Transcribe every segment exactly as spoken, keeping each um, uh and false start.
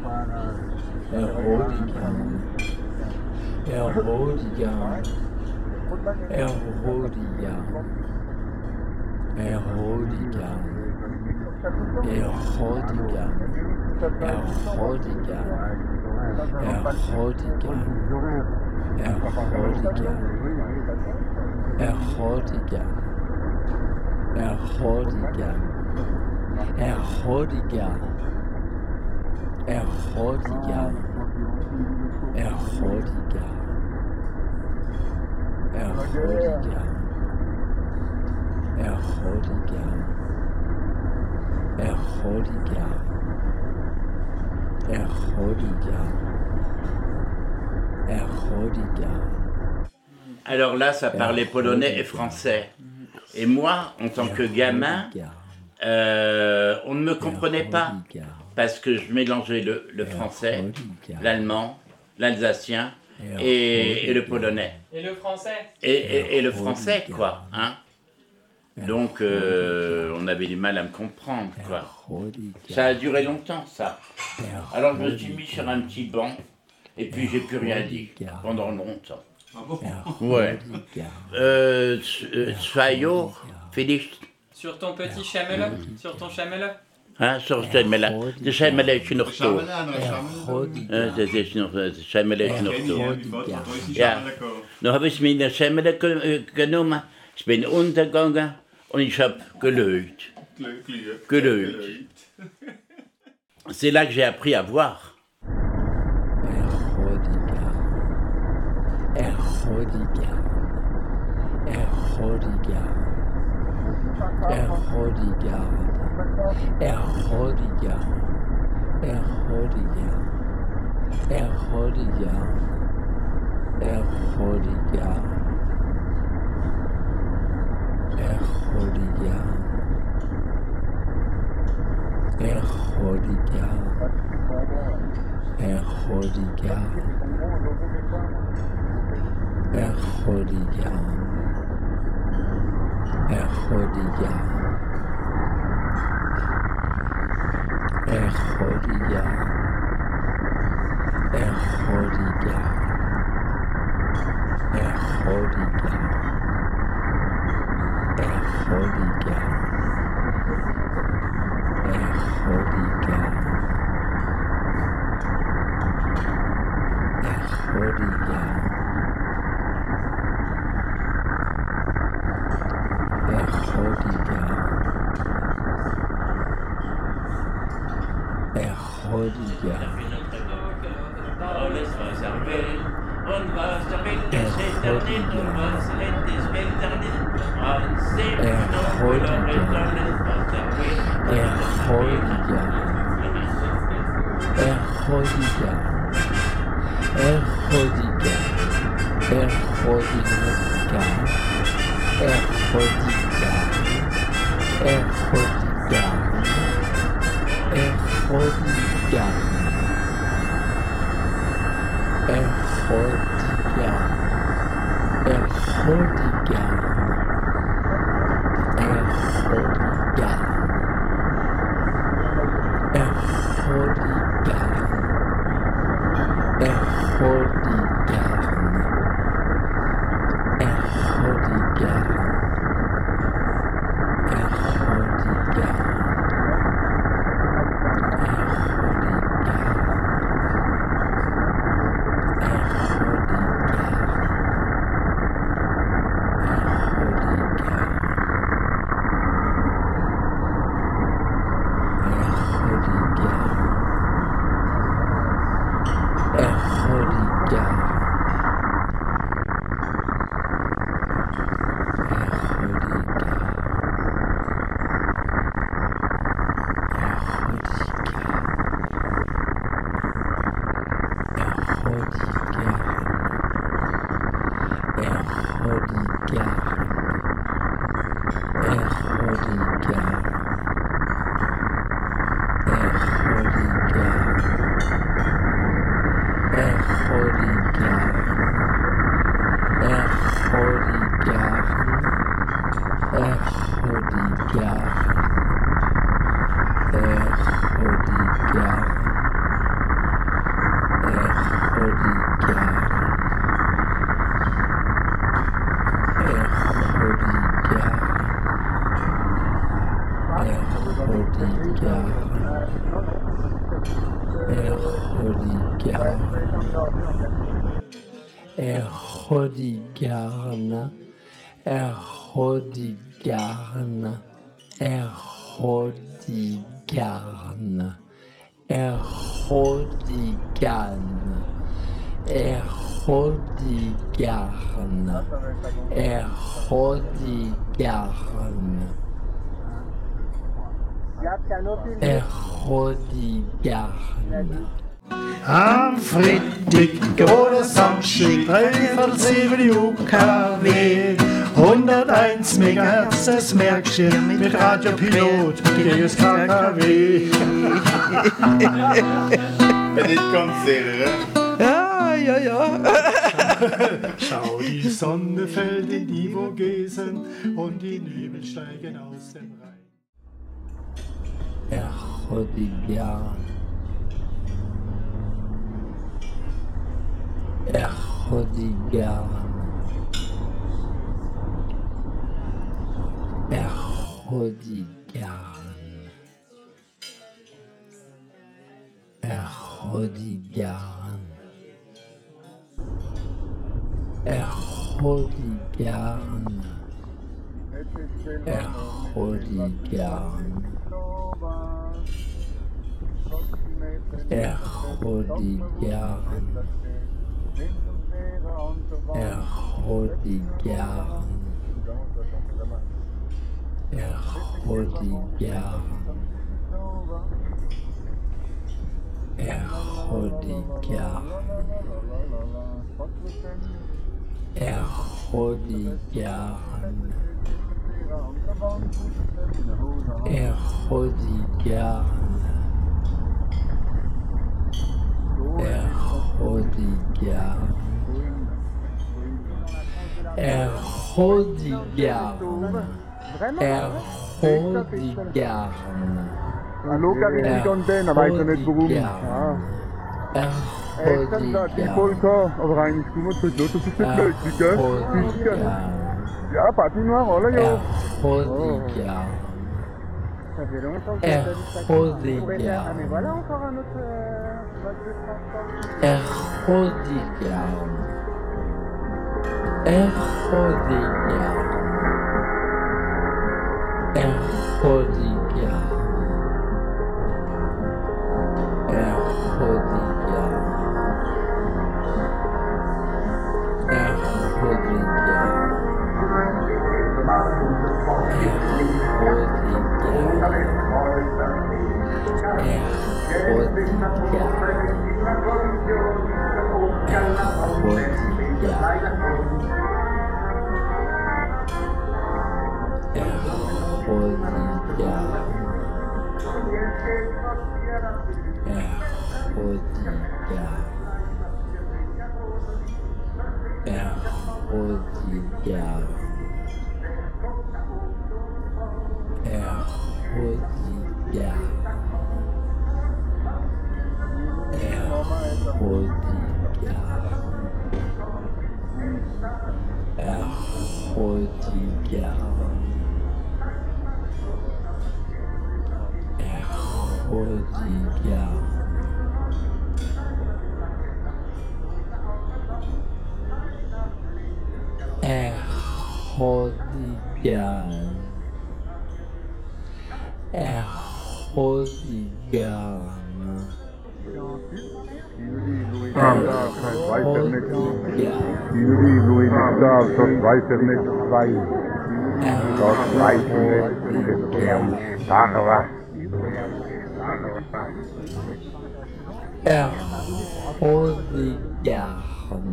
Erhodigan, Erhodigan, Erhodigan, Erhodigan, Erhodigan, Erhodigan, Erhodigan, Erhodigan, Erhodigan, Erhodigan, Erhodigan, Erhodigan, Erhodigan, Erhodigan, Erhodigan, Erhodigan, Erhodigan, Erhodigan. Alors là, ça parlait polonais et français. Et moi, en tant que gamin, euh, on ne me comprenait pas. Parce que je mélangeais le, le français, l'allemand, l'alsacien et, et le polonais. Et le français Et, et, et le français, quoi. Hein. Donc, euh, on avait du mal à me comprendre, quoi. Ça a duré longtemps, ça. Alors, je me suis mis sur un petit banc, et puis j'ai plus rien dit, pendant longtemps. Ah bon? Ouais. Euh, Svayo, Félix. Sur ton petit chamel, sur ton chamel. Hein, sur Schemmele. De Schemmele ist noch so. Das ist noch Schemmele ist noch so. Ja. Dann habe ich mir eine Schemmele genommen, ich bin untergegangen und ich habe gelöst. Gelöst. C'est là que j'ai appris à voir. Erhodigan, Erhodigan, Erhodigan, Erhodigan, Erhodigan, Erhodigan, Erhodigan, Erhodigan, Erhodigan, Erhodigan, Erhodigan, Erhodigan, Erhodigan, Erhodigan, Erhodigan, Erhodigan, Erhodigan, Erhodigan, Erhodigan, Oh, laisse was er will, und was er will, das steht er nicht, und was er will, das will er nicht. Und sehen wir noch, und er will alles, was er will. Erhodigan, Erhodigan, Erhodigan, Erhodigan, Erhodigan, Erhodigan, Erhodigan, Erhodigan, Erhodigan, Erhodigan, Erhodigan, Erhodigan, Erhodigan, Erhodigan, Erhodigan, Erhodigarna, Erhodigarna, Erhodigarna, Erhodigarna, Erhodigarna, Erhodigarna, Erhodigarna. Am Freitag oder Samstag, dreiviertel sieben U K W. hunderteins Megahertz, das merkst du mit Radio Pilot, G S K K W. Wenn ich ganz sehr, ja, ja, ja. Schau, die Sonne fällt in die Vogesen und die Nebel steigen aus dem Rhein. Erhodigarna. Erhodigarna, Erhodigarna, Erhodigarna, Erhodigarna, Erhodigarna, Erhodigarna, Erhodigarna, Erhodigarna, Erhodigarna, Erhodigarna, Erhodigarna, Erhodigarna, Erhodigarna, Erhodigarna. Hallo, Karibik und Ben, aber weiß noch nicht warum. Ja. Erhodigarna. Die Polka, aber eigentlich tun wir es halt nicht, das ist nicht möglich, gell? Ja, Patinoire, oder? Ja. Erhodigarna. Erhodigarna. Erhodigarna. Erhodigarna. Erhodigarna. Das weiß er nicht, weil das weiß er nicht, der Starre war. Erhodigarna.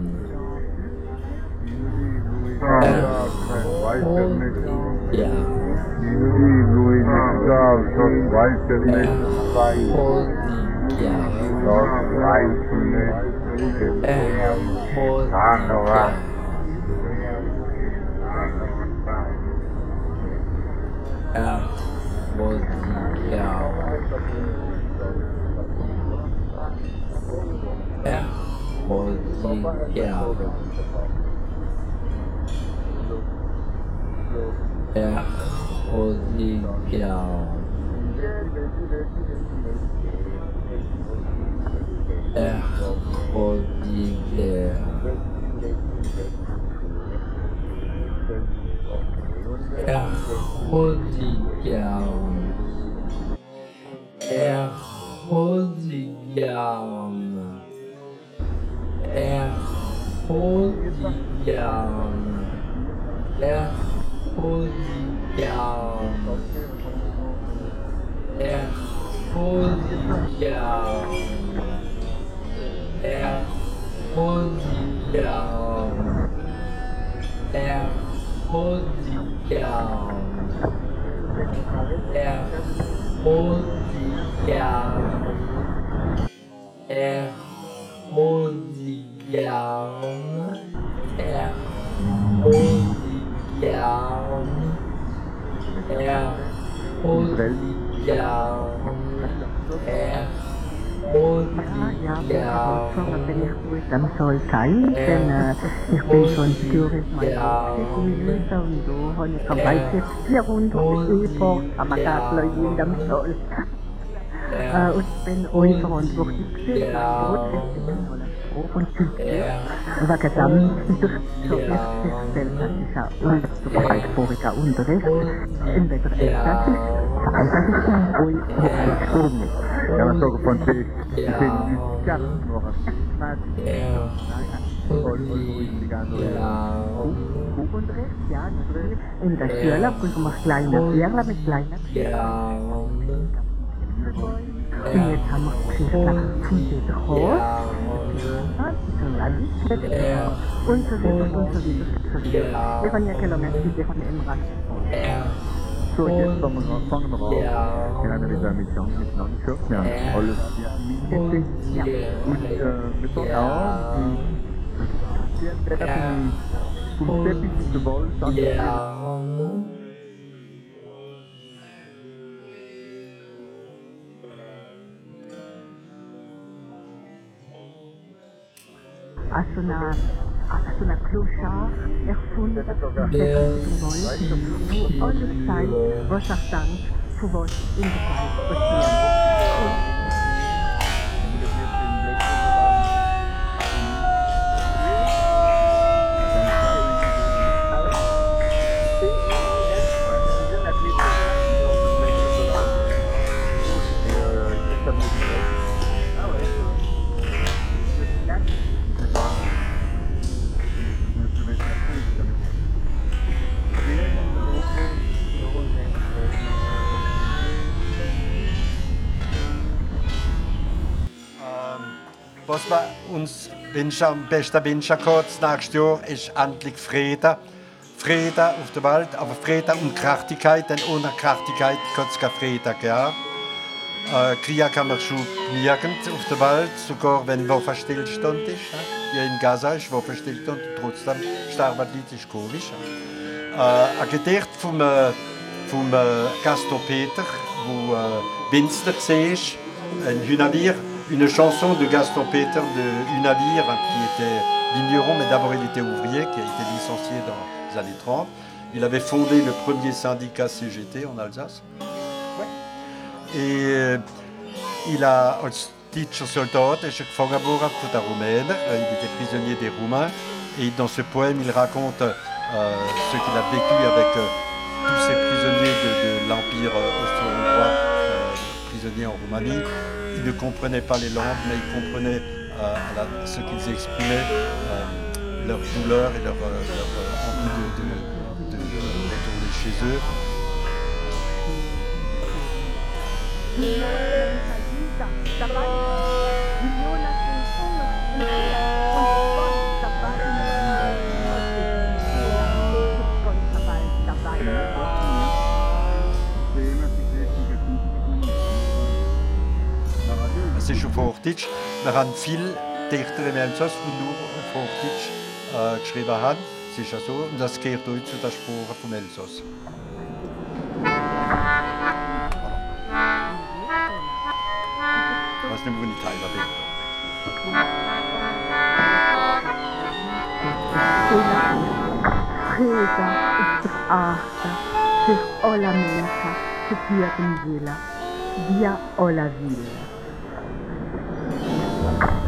Das weiß er nicht. Juli, Louis, das weiß er nicht, weil das weiß er nicht, der Starre war. Erhodiger. Erhodiger. Erhodiger. Erhodiger. Erhodiger. Erhodiger. Erhodiger. Dan soll sein, denn äh, ich bin schon durch meine Minuten und so habe ich am Weißen vierhundert Ehepaar am Gasleute in dem Soll. Äh, und ich bin euch verantwortlich gewesen, und Kultur. Und wegen dem ist es so festgestellt, dass ich auch unzugreifforiger Unterricht in der Eltern ist, das ist ein euch hochgeschrieben. Ja, was soll von sich? Ich bin nicht ganz noch. Buchunterricht, ja, in der Schule prüfen wir kleine Birnen mit kleinen Und jetzt haben wir Geschichte von dieser Haus, und so weiter und so weiter. Wir haben ja Kilometer von Emrach. So, jetzt fangen wir an. Fangen wir an. Wir haben mit der Mission miteinander geschaut. Wir haben alles mitgekriegt. Ja. Und äh, wir fangen an. Wir werden vom Teppich in der Wald angefangen. Als so eine, als so eine Clochard erfunden, im Wald, wo alles zeigt, was er denkt, für was in der Welt passiert. Was wir uns wünschen, am besten wünschen können, nächstes Jahr ist endlich Frieden. Frieden auf der Welt, aber Frieden und Gerechtigkeit, denn ohne Gerechtigkeit kann es keinen Frieden geben. Äh, Krieg haben wir schon nirgends auf der Welt, sogar wenn Waffenstillstand ist. Wie in Gaza ist Waffenstillstand und trotzdem sterben die Leute, ist komisch. Äh, ein Gedicht vom, äh, vom äh, Gaston Peter, wo äh, Winzler war, ein Hühnerlier. Une chanson de Gaston Peter de Unavir, qui était vigneron, mais d'abord il était ouvrier, qui a été licencié dans les années trente. Il avait fondé le premier syndicat C G T en Alsace. Ouais. Et euh, il a, als deutscher Soldat, est gefangen worden von den Rumänen. Il était prisonnier des Roumains. Et dans ce poème, il raconte euh, ce qu'il a vécu avec euh, tous ces prisonniers de, de l'Empire austro-hongrois, euh, prisonniers en Roumanie. Ils ne comprenaient pas les langues, mais ils comprenaient euh, la, ce qu'ils exprimaient, euh, leur douleur et leur, euh, leur euh, envie de, de, de, de retourner chez eux. Es ist auf Hochdeutsch. Wir haben viele Dichter im Elsass, die nur auf Hochdeutsch äh, geschrieben haben. Es ist ja so, und das gehört heute zu den Spuren vom Elsass. Ich weiß nicht, wo ich Teile bin. Frieden ist der Achter für alle Menschen, zu führen Wille, via alla Villa.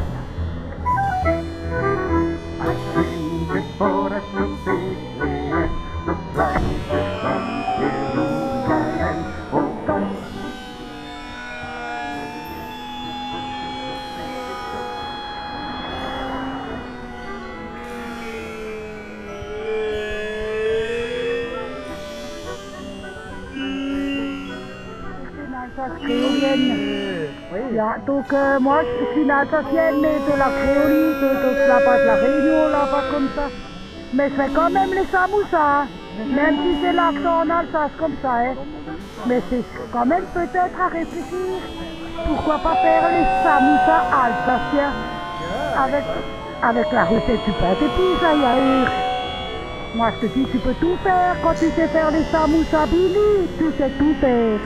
Alsace créolienne. Oui. Ja, donc euh, moi je suis une Alsacienne mais de la créolite, donc là-bas de la Réunion, là-bas comme ça. Mais je fais quand même les samoussas, même si c'est l'accent en Alsace comme ça. Hein. Mais c'est quand même peut-être à réfléchir. Pourquoi pas faire les samoussas alsaciens avec, avec la recette du pain d'épices à Yaourt. Moi je te dis, tu peux tout faire quand tu sais faire les samoussas Billy, tu sais tout faire.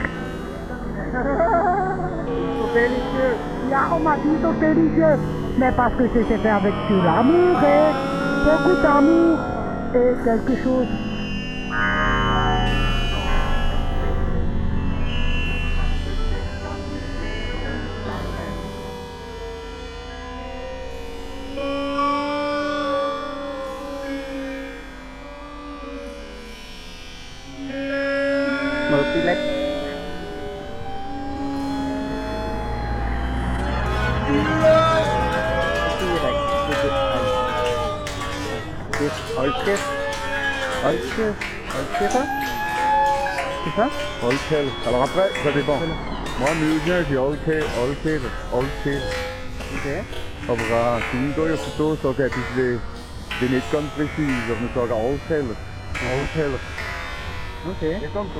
C'est délicieux. Ja, on m'a dit c'est délicieux. Mais parce que je sais faire avec de l'amour, hein. Beaucoup d'amour et quelque chose. Multilek. Alker. Alker. Alker. C'est ça? Alker. Alors après, ça dépend. Moi, Mulgen, j'ai Alker, Alker, Alker. Okay. Aber äh, Singeuer so sagen, ich bin nicht ganz präzise, aber wir sagen Alkeller. Alkeller. Okay.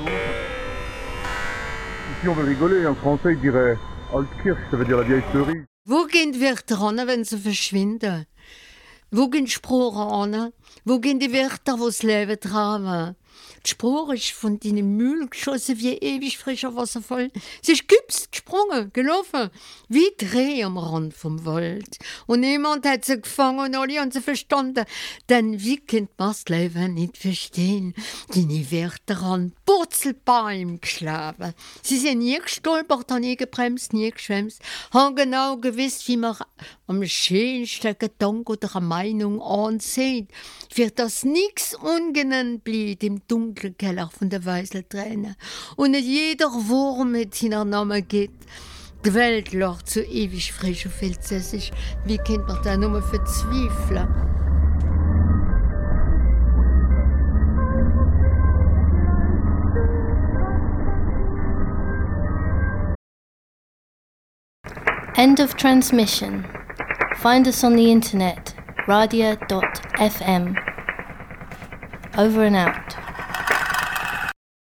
Ici, on veut rigoler. En français, ils diraient Altkirch, ça veut dire la vieille cerise. Wo gehen Wörter an, wenn sie verschwinden? Wo gehen Sprachen an? Wo gehen die Wörter, die das Leben tragen? Die Sprache ist von deinem Müll geschossen wie ewig frischer Wasserfall. Sie ist gehüpft, gesprungen, gelaufen, wie Dreh am Rand vom Wald. Und niemand hat sie gefangen und alle haben sie verstanden. Denn wie kann man das Leben nicht verstehen? Deine Wörter an Purzelbäume geschlagen. Sie sind nie gestolpert, haben nie gebremst, nie geschwemst, haben genau gewusst, wie man am schönsten Gedanken oder eine Meinung ansieht. Für das nichts ungenannt bleibt im dunklen Keller von der Weißelträne und nicht jeder Wurm mit seiner Namen geht. Die Welt lacht so ewig frisch auf Elsässisch. Wie kann man da nur verzweifeln? End of transmission. Find us on the internet, radia dot f m. Over and out.